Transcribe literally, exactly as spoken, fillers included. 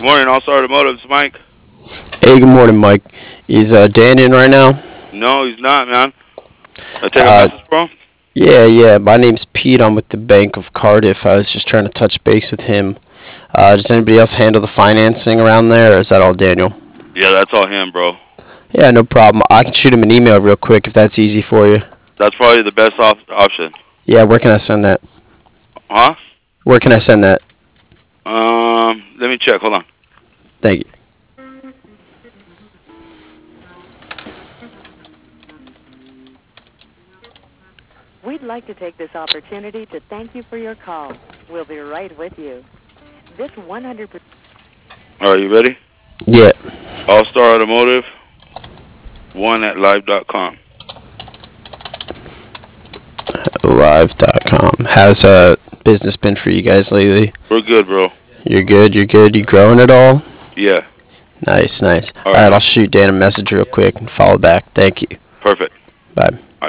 Morning, All Star Automotives, Mike. Hey, good morning, Mike. Is uh, Dan in right now? No, he's not, man. I take a Uh, message, bro. yeah, yeah. My name's Pete. I'm with the Bank of Cardiff. I was just trying to touch base with him. Uh, does anybody else handle the financing around there, or is that all Daniel? Yeah, that's all him, bro. Yeah, no problem. I can shoot him an email real quick if that's easy for you. That's probably the best op- option. Yeah, where can I send that? Huh? Where can I send that? Um, let me check. Hold on. Thank you. We'd like to take this opportunity to thank you for your call. We'll be right with you. This one hundred percent. All right, you ready? Yeah, All Star Automotive, one at live dot com. live dot com. How's uh business been for you guys lately? We're good, bro. You're good. You're good. You growing at all? Yeah. Nice, nice. All All right, right, man. I'll shoot Dan a message real quick and follow back. Thank you. Perfect. Bye.